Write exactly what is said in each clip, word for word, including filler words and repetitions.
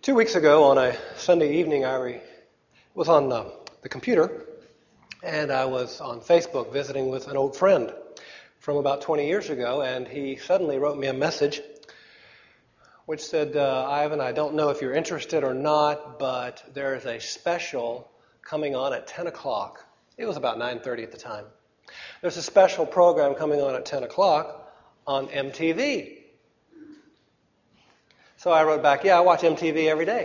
Two weeks ago on a Sunday evening, I re- was on uh, the computer, and I was on Facebook visiting with an old friend from about twenty years ago, and he suddenly wrote me a message which said, uh, Ivan, I don't know if you're interested or not, but there is a special coming on at ten o'clock. It was about nine thirty at the time. There's a special program coming on at ten o'clock on M T V. So I wrote back, yeah, I watch M T V every day.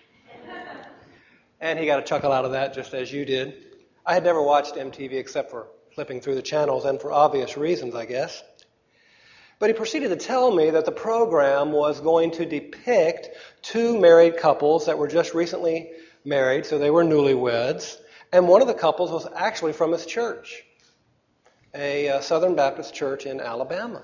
And he got a chuckle out of that, just as you did. I had never watched M T V except for flipping through the channels, and for obvious reasons, I guess. But he proceeded to tell me that the program was going to depict two married couples that were just recently married, so they were newlyweds, and one of the couples was actually from his church, a uh, Southern Baptist church in Alabama.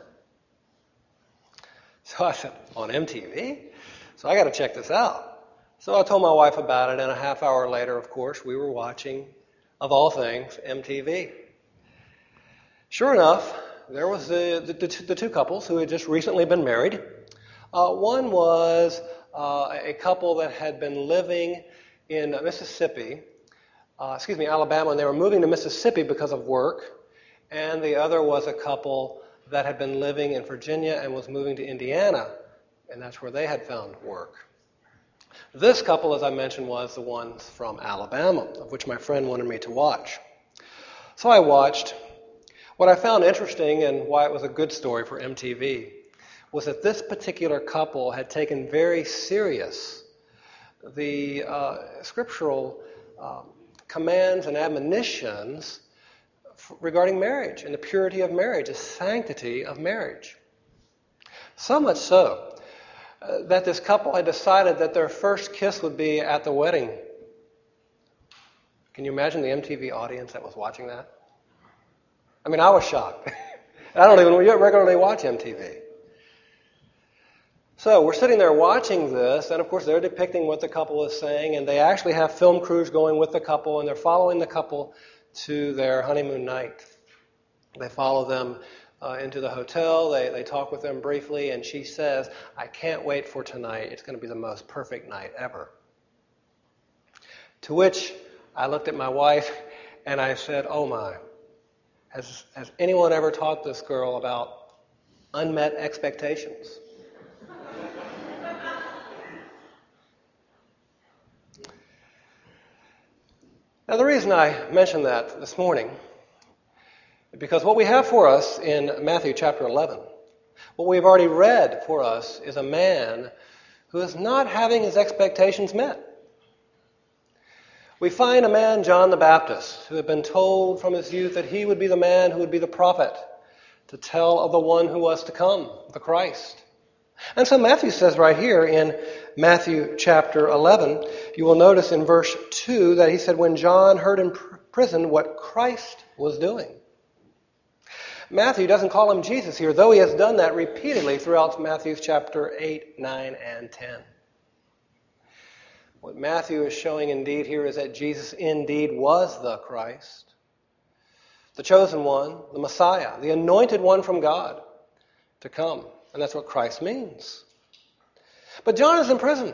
So I said, on M T V? So I got to check this out. So I told my wife about it, and a half hour later, of course, we were watching, of all things, M T V. Sure enough, there was the, the, the, the two couples who had just recently been married. Uh, one was uh, a couple that had been living in Mississippi, uh, excuse me, Alabama, and they were moving to Mississippi because of work. And the other was a couple that had been living in Virginia and was moving to Indiana, and that's where they had found work. This couple, as I mentioned, was the ones from Alabama, of which my friend wanted me to watch. So I watched. What I found interesting and why it was a good story for M T V was that this particular couple had taken very serious the uh, scriptural um, commands and admonitions regarding marriage and the purity of marriage, the sanctity of marriage. So much so uh, that this couple had decided that their first kiss would be at the wedding. Can you imagine the M T V audience that was watching that? I mean, I was shocked. I don't even regularly watch M T V. So we're sitting there watching this, and of course they're depicting what the couple is saying, and they actually have film crews going with the couple, and they're following the couple to their honeymoon night. They follow them uh, into the hotel. They, they talk with them briefly, and she says, I can't wait for tonight. It's going to be the most perfect night ever. To which I looked at my wife, and I said, oh my, has, has anyone ever taught this girl about unmet expectations? Now, the reason I mentioned that this morning is because what we have for us in Matthew chapter eleven, what we've already read for us, is a man who is not having his expectations met. We find a man, John the Baptist, who had been told from his youth that he would be the man who would be the prophet to tell of the one who was to come, the Christ. And so Matthew says right here in Matthew chapter eleven, you will notice in verse two that he said, when John heard in prison what Christ was doing. Matthew doesn't call him Jesus here, though he has done that repeatedly throughout Matthew chapter eight, nine, and ten. What Matthew is showing indeed here is that Jesus indeed was the Christ, the chosen one, the Messiah, the anointed one from God to come. And that's what Christ means. But John is in prison.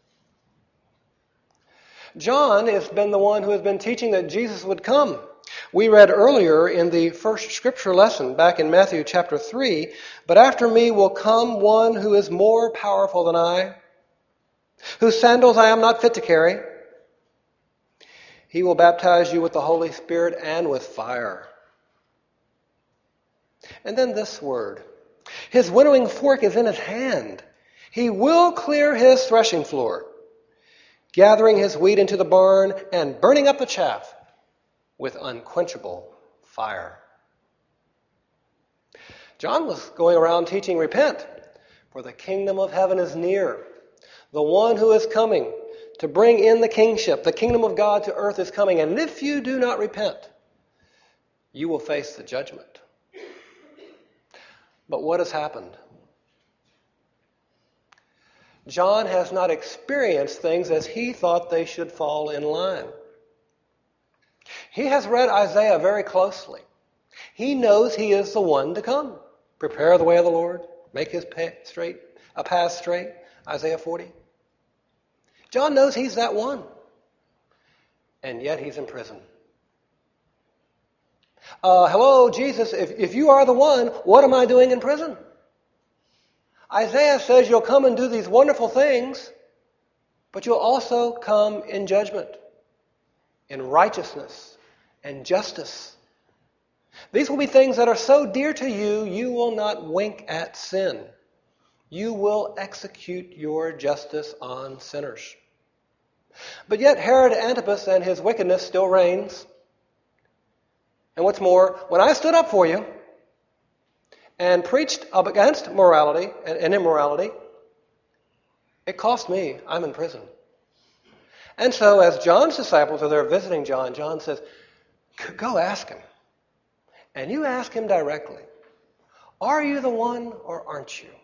John has been the one who has been teaching that Jesus would come. We read earlier in the first scripture lesson back in Matthew chapter three, but after me will come one who is more powerful than I, whose sandals I am not fit to carry. He will baptize you with the Holy Spirit and with fire. And then this word. His winnowing fork is in his hand. He will clear his threshing floor, gathering his wheat into the barn and burning up the chaff with unquenchable fire. John was going around teaching, repent, for the kingdom of heaven is near. The one who is coming to bring in the kingship, the kingdom of God to earth is coming. And if you do not repent, you will face the judgment. But what has happened? John has not experienced things as he thought they should fall in line. He has read Isaiah very closely. He knows he is the one to come. Prepare the way of the Lord, make his path straight, a path straight, Isaiah forty. John knows he's that one. And yet he's in prison. Uh, hello, Jesus, if, if you are the one, what am I doing in prison? Isaiah says you'll come and do these wonderful things, but you'll also come in judgment, in righteousness and justice. These will be things that are so dear to you, you will not wink at sin. You will execute your justice on sinners. But yet Herod Antipas and his wickedness still reigns. And what's more, when I stood up for you and preached up against morality and immorality, it cost me. I'm in prison. And so as John's disciples are there visiting John, John says, go ask him. And you ask him directly, are you the one or aren't you?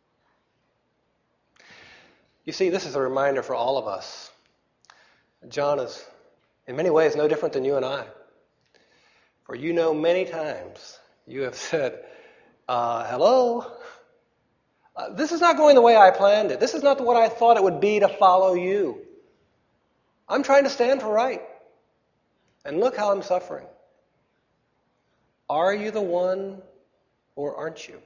You see, this is a reminder for all of us. John is in many ways no different than you and I. For you know many times you have said, uh, hello, uh, this is not going the way I planned it. This is not what I thought it would be to follow you. I'm trying to stand for right. And look how I'm suffering. Are you the one or aren't you?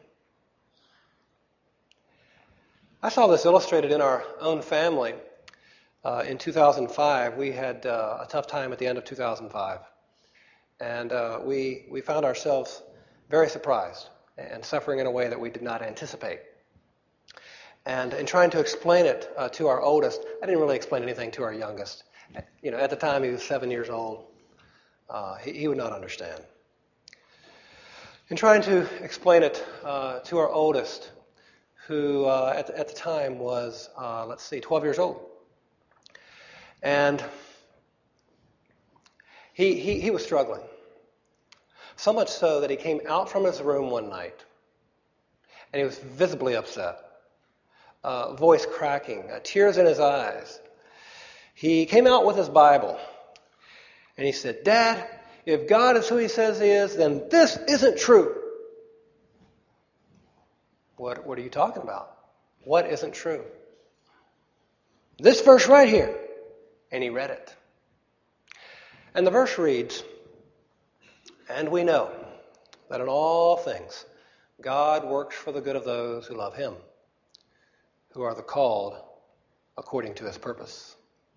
I saw this illustrated in our own family. Uh, in two thousand five, we had uh, a tough time at the end of two thousand five. And uh, we, we found ourselves very surprised and suffering in a way that we did not anticipate. And in trying to explain it uh, to our oldest, I didn't really explain anything to our youngest. You know, at the time he was seven years old. Uh, he, he would not understand. In trying to explain it uh, to our oldest, who uh, at, at the time was, uh, let's see, twelve years old. And he, he, he was struggling. So much so that he came out from his room one night, and he was visibly upset, uh, voice cracking, uh, tears in his eyes. He came out with his Bible, and he said, Dad, if God is who he says he is, then this isn't true. What, what are you talking about? What isn't true? This verse right here. And he read it. And the verse reads, and we know that in all things God works for the good of those who love him, who are the called according to his purpose.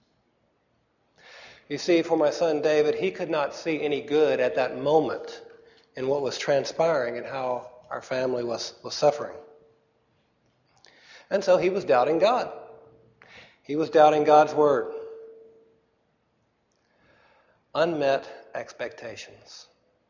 You see, for my son David, he could not see any good at that moment in what was transpiring and how our family was, was suffering. And so he was doubting God. He was doubting God's word. Unmet expectations.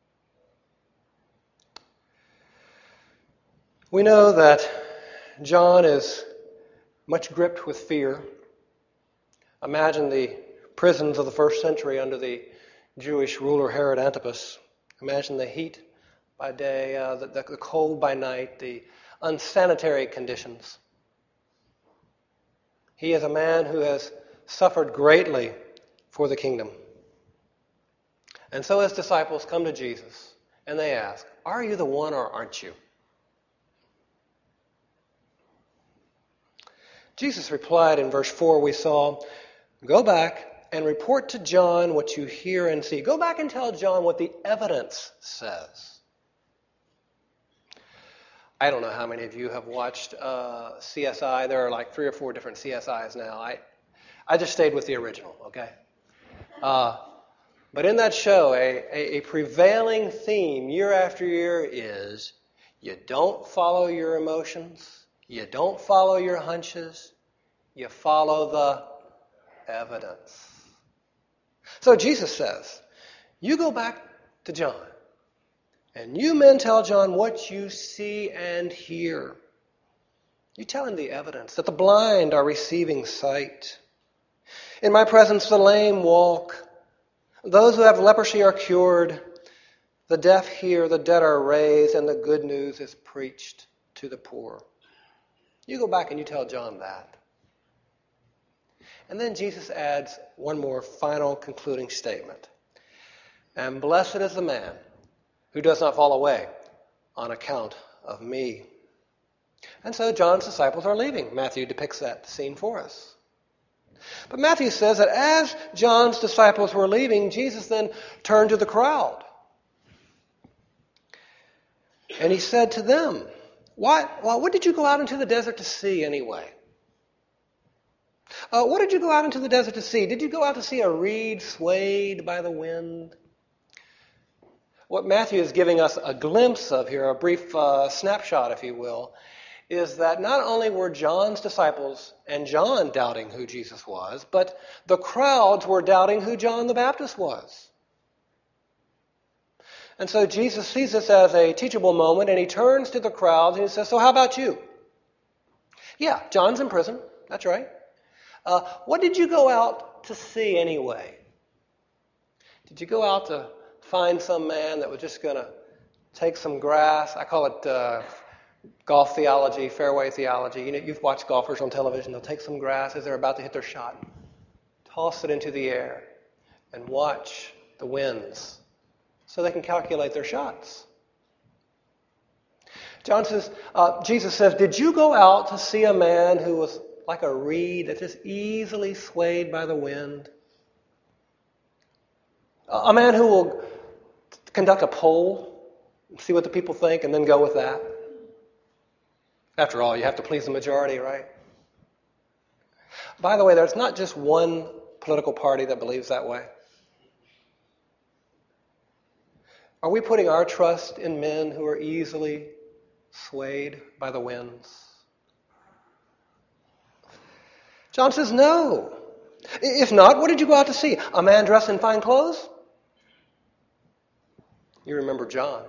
We know that John is much gripped with fear. Imagine the prisons of the first century under the Jewish ruler Herod Antipas. Imagine the heat by day, uh, the, the cold by night, the unsanitary conditions. He is a man who has suffered greatly for the kingdom. And so his disciples come to Jesus and they ask, are you the one or aren't you? Jesus replied in verse four we saw, go back and report to John what you hear and see. Go back and tell John what the evidence says. I don't know how many of you have watched uh, C S I. There are like three or four different C S Is now. I, I just stayed with the original, okay? Uh, But in that show, a, a, a prevailing theme year after year is you don't follow your emotions, you don't follow your hunches, you follow the evidence. So Jesus says, you go back to John, and you men tell John what you see and hear. You tell him the evidence, that the blind are receiving sight. In my presence the lame walk. Those who have leprosy are cured, the deaf hear, the dead are raised, and the good news is preached to the poor. You go back and you tell John that. And then Jesus adds one more final concluding statement. And blessed is the man who does not fall away on account of me. And so John's disciples are leaving. Matthew depicts that scene for us. But Matthew says that as John's disciples were leaving, Jesus then turned to the crowd. And he said to them, What, well, what did you go out into the desert to see anyway? Uh, what did you go out into the desert to see? Did you go out to see a reed swayed by the wind? What Matthew is giving us a glimpse of here, a brief uh, snapshot, if you will, is that not only were John's disciples and John doubting who Jesus was, but the crowds were doubting who John the Baptist was. And so Jesus sees this as a teachable moment, and he turns to the crowds and he says, so how about you? Yeah, John's in prison. That's right. Uh, what did you go out to see anyway? Did you go out to find some man that was just going to take some grass? I call it uh, golf theology, fairway theology. You know, you've watched golfers on television. They'll take some grass as they're about to hit their shot, toss it into the air, and watch the winds so they can calculate their shots. John says, uh, Jesus says, did you go out to see a man who was like a reed that just easily swayed by the wind? A man who will conduct a poll, see what the people think, and then go with that. After all, you have to please the majority, right? By the way, there's not just one political party that believes that way. Are we putting our trust in men who are easily swayed by the winds? John says, no. If not, what did you go out to see? A man dressed in fine clothes? You remember John.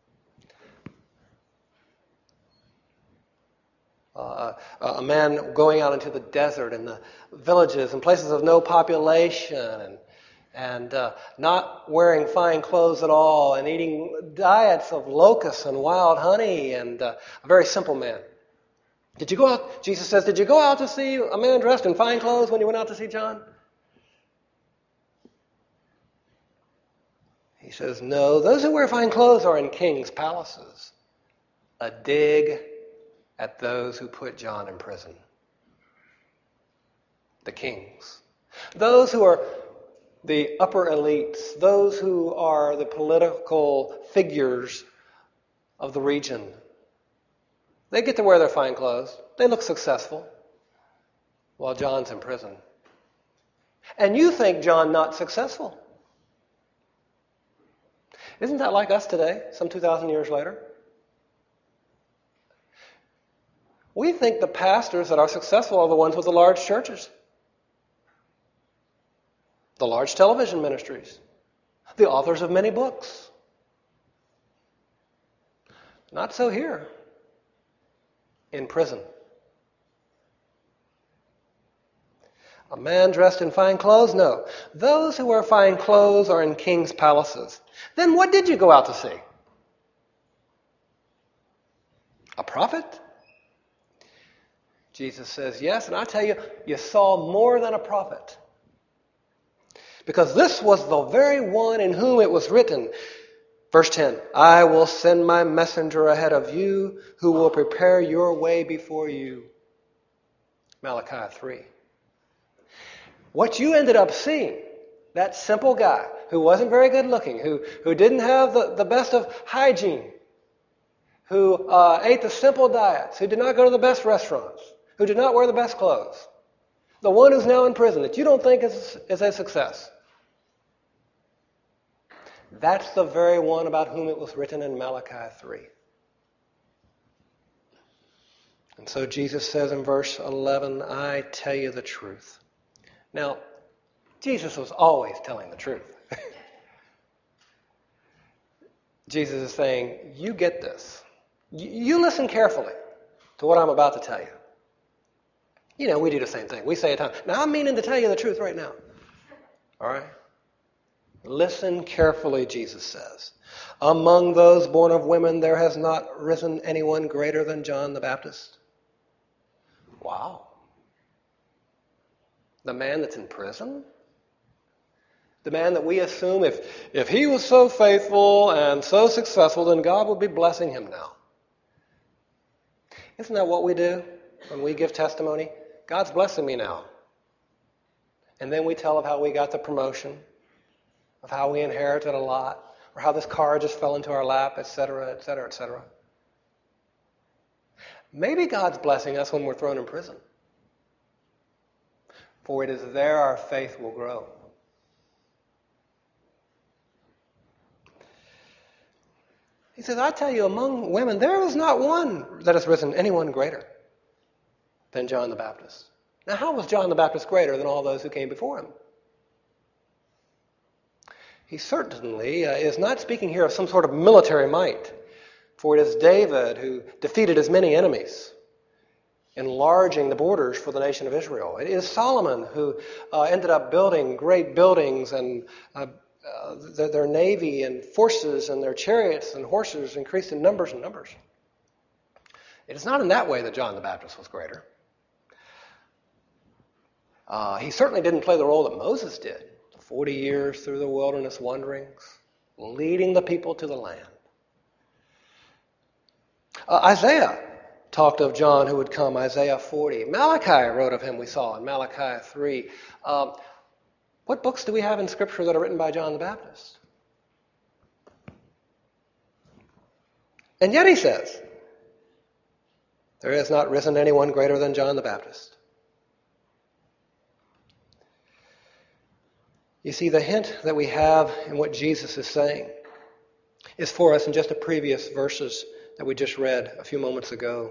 Uh, a man going out into the desert and the villages and places of no population and, and uh, not wearing fine clothes at all and eating diets of locusts and wild honey, and uh, a very simple man. Did you go out, Jesus says, did you go out to see a man dressed in fine clothes when you went out to see John? He says, no, those who wear fine clothes are in kings' palaces. A dig at those who put John in prison. The kings. Those who are the upper elites, those who are the political figures of the region. They get to wear their fine clothes. They look successful while John's in prison. And you think John not successful. Isn't that like us today, some two thousand years later? We think the pastors that are successful are the ones with the large churches, the large television ministries, the authors of many books. Not so here, in prison. A man dressed in fine clothes? No. Those who wear fine clothes are in kings' palaces. Then what did you go out to see? A prophet? Jesus says, yes, and I tell you, you saw more than a prophet. Because this was the very one in whom it was written. Verse ten, I will send my messenger ahead of you who will prepare your way before you. Malachi three. What you ended up seeing, that simple guy who wasn't very good looking, who, who didn't have the, the best of hygiene, who uh, ate the simple diets, who did not go to the best restaurants, who did not wear the best clothes, the one who's now in prison that you don't think is, is a success. That's the very one about whom it was written in Malachi three. And so Jesus says in verse eleven, I tell you the truth. Now, Jesus was always telling the truth. Jesus is saying, you get this. You, you listen carefully to what I'm about to tell you. You know, we do the same thing. We say at times, now I'm meaning to tell you the truth right now. All right? Listen carefully, Jesus says. Among those born of women, there has not risen anyone greater than John the Baptist. Wow. The man that's in prison? The man that we assume if, if he was so faithful and so successful, then God would be blessing him now. Isn't that what we do when we give testimony? God's blessing me now. And then we tell of how we got the promotion, of how we inherited a lot, or how this car just fell into our lap, et cetera, et cetera, et cetera. Maybe God's blessing us when we're thrown in prison. For it is there our faith will grow. He says, I tell you, among women, there is not one that has risen, anyone greater than John the Baptist. Now, how was John the Baptist greater than all those who came before him? He certainly uh, is not speaking here of some sort of military might, for it is David who defeated his many enemies, enlarging the borders for the nation of Israel. It is Solomon who uh, ended up building great buildings, and uh, uh, their, their navy and forces and their chariots and horses increased in numbers and numbers. It is not in that way that John the Baptist was greater. Uh, he certainly didn't play the role that Moses did, forty years through the wilderness wanderings, leading the people to the land. Uh, Isaiah talked of John who would come, Isaiah forty. Malachi wrote of him, we saw in Malachi three. Um, what books do we have in Scripture that are written by John the Baptist? And yet he says, there has not risen anyone greater than John the Baptist. You see, the hint that we have in what Jesus is saying is for us in just the previous verses that we just read a few moments ago.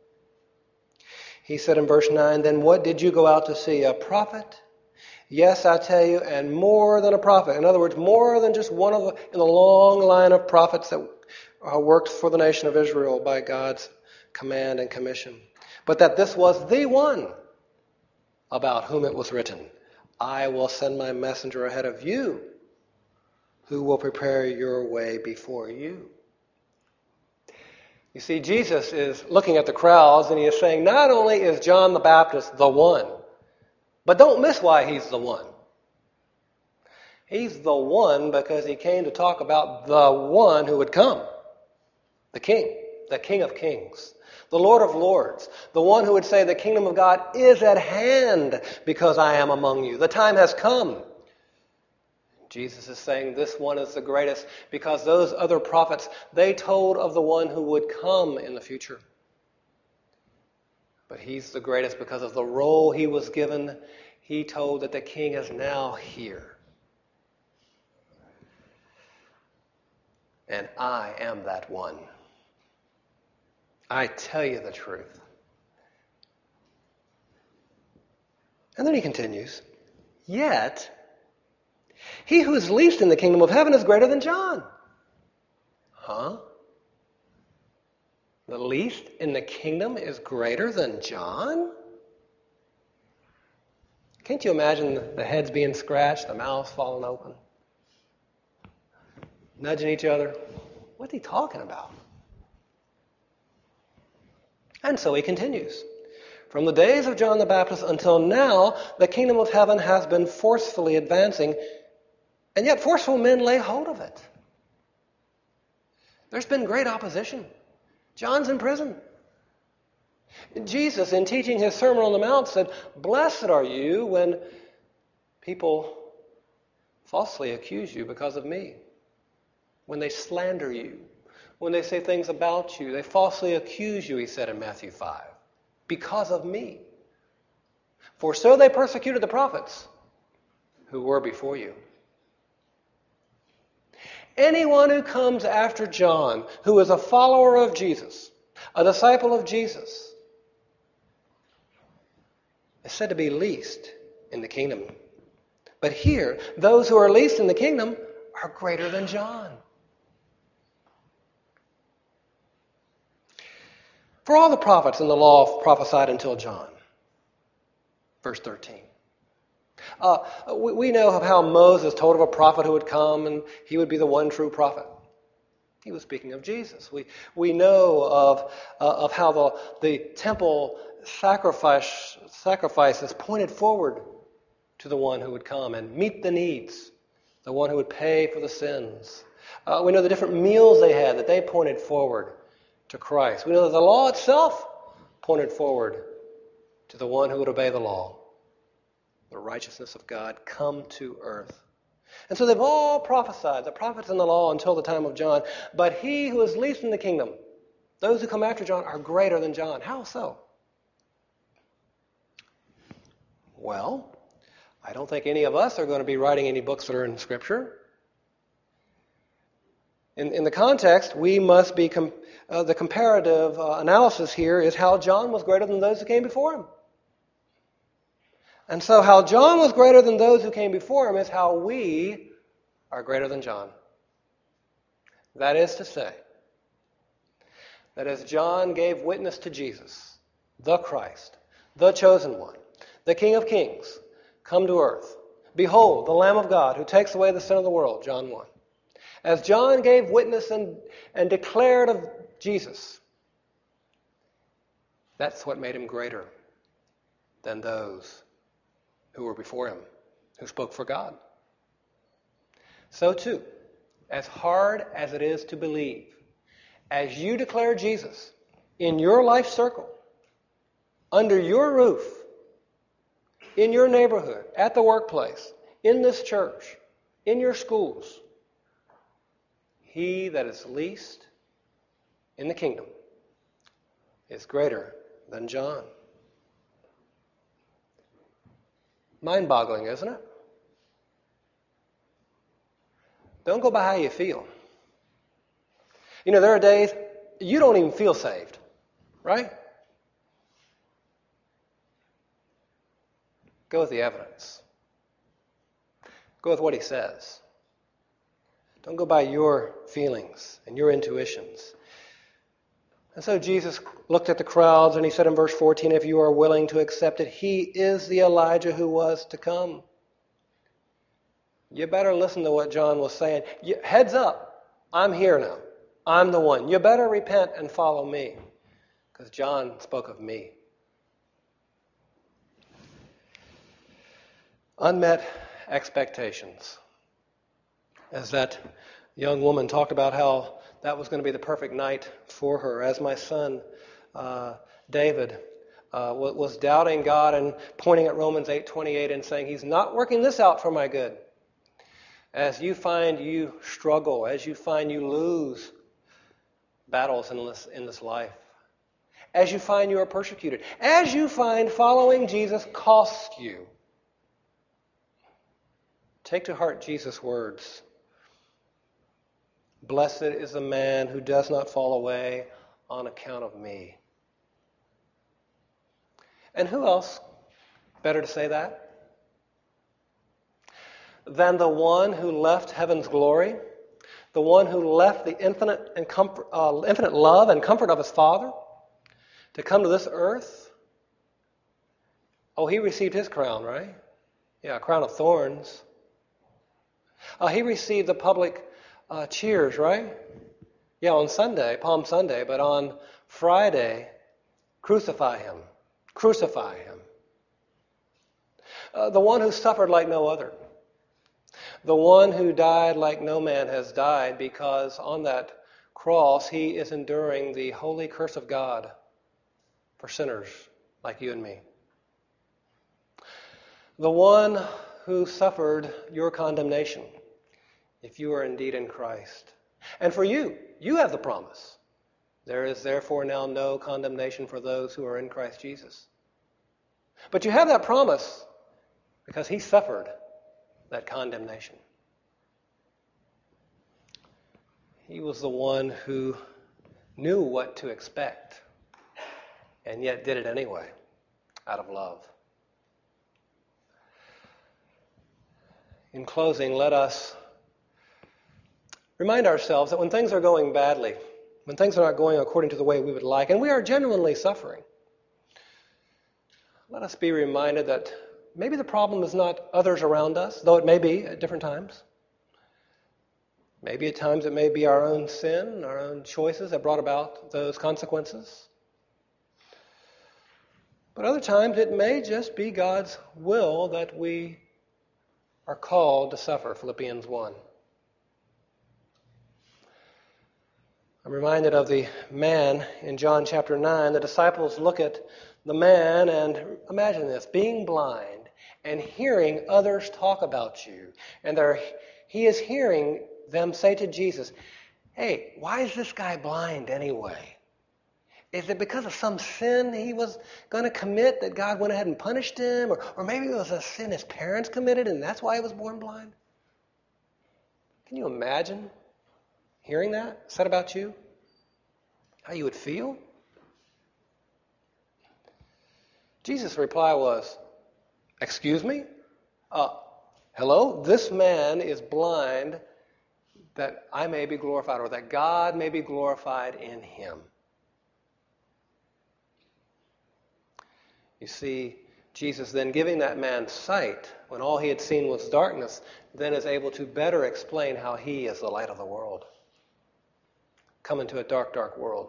He said in verse nine, then what did you go out to see? A prophet? Yes, I tell you, and more than a prophet. In other words, more than just one of the, in the long line of prophets that uh, worked for the nation of Israel by God's command and commission. But that this was the one about whom it was written, I will send my messenger ahead of you who will prepare your way before you. You see, Jesus is looking at the crowds and he is saying, not only is John the Baptist the one, but don't miss why he's the one. He's the one because he came to talk about the one who would come. The King, the King of Kings, the Lord of Lords, the one who would say the kingdom of God is at hand because I am among you. The time has come. Jesus is saying this one is the greatest because those other prophets, they told of the one who would come in the future. But he's the greatest because of the role he was given. He told that the king is now here. And I am that one. I tell you the truth. And then he continues, yet he who is least in the kingdom of heaven is greater than John. Huh? The least in the kingdom is greater than John? Can't you imagine the heads being scratched, the mouths falling open? Nudging each other. What's he talking about? And so he continues. From the days of John the Baptist until now, the kingdom of heaven has been forcefully advancing, and yet forceful men lay hold of it. There's been great opposition. John's in prison. Jesus, in teaching his Sermon on the Mount, said, blessed are you when people falsely accuse you because of me, when they slander you, when they say things about you, they falsely accuse you, he said in Matthew five, because of me. For so they persecuted the prophets who were before you. Anyone who comes after John, who is a follower of Jesus, a disciple of Jesus, is said to be least in the kingdom. But here, those who are least in the kingdom are greater than John. For all the prophets in the law prophesied until John. Verse thirteen. Uh, we, we know of how Moses told of a prophet who would come and he would be the one true prophet. He was speaking of Jesus. We we know of uh, of how the, the temple sacrifice sacrifices pointed forward to the one who would come and meet the needs, the one who would pay for the sins. Uh, we know the different meals they had that they pointed forward to Christ. We know that the law itself pointed forward to the one who would obey the law. the righteousness of God, come to earth. And so they've all prophesied, the prophets and the law, until the time of John. But he who is least in the kingdom, those who come after John, are greater than John. How so? Well, I don't think any of us are going to be writing any books that are in Scripture. In, in the context, we must be, com- uh, the comparative uh, analysis here is how John was greater than those who came before him. And so how John was greater than those who came before him is how we are greater than John. That is to say, that as John gave witness to Jesus, the Christ, the chosen one, the King of Kings, come to earth. Behold, the Lamb of God who takes away the sin of the world, John one. As John gave witness and, and declared of Jesus, that's what made him greater than those who were before him, who spoke for God. So too, as hard as it is to believe, as you declare Jesus in your life circle, under your roof, in your neighborhood, at the workplace, in this church, in your schools, he that is least in the kingdom is greater than John. Mind-boggling, isn't it? Don't go by how you feel. You know, there are days you don't even feel saved, right? Go with the evidence. Go with what he says. Don't go by your feelings and your intuitions. And so Jesus looked at the crowds and he said in verse fourteen, if you are willing to accept it, he is the Elijah who was to come. You better listen to what John was saying. You, heads up, I'm here now. I'm the one. You better repent and follow me, because John spoke of me. Unmet expectations. As that young woman talked about how that was going to be the perfect night for her, as my son uh, David uh, was doubting God and pointing at Romans eight twenty-eight and saying, he's not working this out for my good. As you find you struggle, as you find you lose battles in this, in this life, as you find you are persecuted, as you find following Jesus costs you, take to heart Jesus' words. Blessed is the man who does not fall away on account of me. And who else better to say that than the one who left heaven's glory, the one who left the infinite and comfort, uh, infinite love and comfort of his Father to come to this earth? Oh, he received his crown, right? Yeah, a crown of thorns. Uh, he received the public uh, cheers, right? Yeah, on Sunday, Palm Sunday, but on Friday, crucify him. Crucify him. Uh, the one who suffered like no other. The one who died like no man has died, because on that cross he is enduring the holy curse of God for sinners like you and me. The one who suffered your condemnation, if you are indeed in Christ. And for you, you have the promise. There is therefore now no condemnation for those who are in Christ Jesus. But you have that promise because he suffered that condemnation. He was the one who knew what to expect and yet did it anyway, out of love. In closing, let us remind ourselves that when things are going badly, when things are not going according to the way we would like, and we are genuinely suffering, let us be reminded that maybe the problem is not others around us, though it may be at different times. Maybe at times it may be our own sin, our own choices that brought about those consequences. But other times it may just be God's will that we are called to suffer, Philippians one. I'm reminded of the man in John chapter nine. The disciples look at the man, and imagine this, being blind and hearing others talk about you. And they're, he is hearing them say to Jesus, hey, why is this guy blind anyway? Is it because of some sin he was going to commit that God went ahead and punished him? Or, or maybe it was a sin his parents committed and that's why he was born blind? Can you imagine hearing that said about you? How you would feel? Jesus' reply was, excuse me? Uh, hello? This man is blind that I may be glorified, or that God may be glorified in him. You see, Jesus then giving that man sight, when all he had seen was darkness, then is able to better explain how he is the light of the world. Come into a dark, dark world.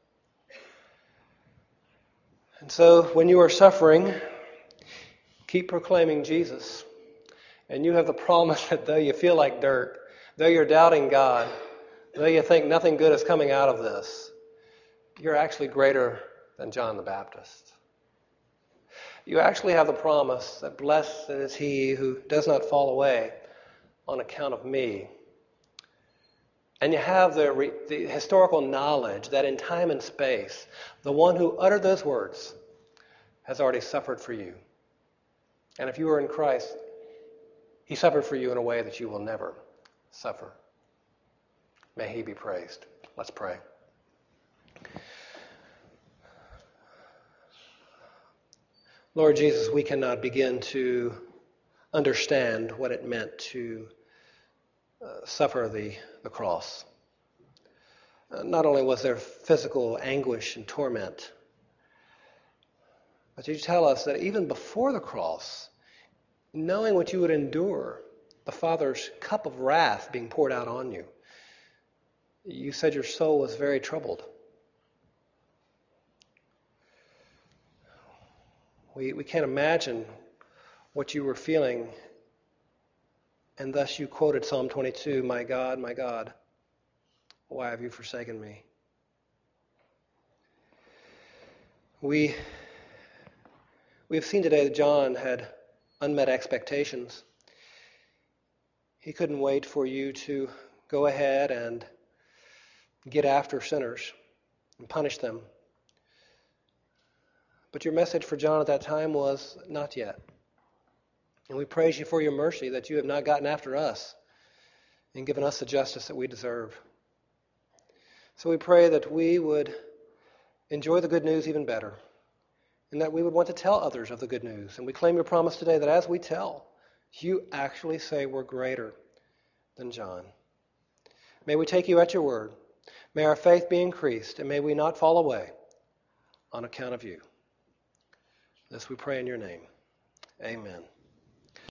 And so, when you are suffering, keep proclaiming Jesus. And you have the promise that though you feel like dirt, though you're doubting God, though you think nothing good is coming out of this, you're actually greater than John the Baptist. You actually have the promise that blessed is he who does not fall away on account of me. And you have the, re, the historical knowledge that in time and space, the one who uttered those words has already suffered for you. And if you are in Christ, he suffered for you in a way that you will never suffer. May he be praised. Let's pray. Lord Jesus, we cannot begin to understand what it meant to uh, suffer the, the cross. Uh, not only was there physical anguish and torment, but you tell us that even before the cross, knowing what you would endure, the Father's cup of wrath being poured out on you, you said your soul was very troubled. We, we can't imagine what you were feeling, and thus you quoted Psalm twenty-two, my God, my God, why have you forsaken me? We, we have seen today that John had unmet expectations. He couldn't wait for you to go ahead and get after sinners and punish them. But your message for John at that time was, not yet. And we praise you for your mercy that you have not gotten after us and given us the justice that we deserve. So we pray that we would enjoy the good news even better, and that we would want to tell others of the good news. And we claim your promise today that as we tell, you actually say we're greater than John. May we take you at your word. May our faith be increased, and may we not fall away on account of you. This we pray in your name. Amen.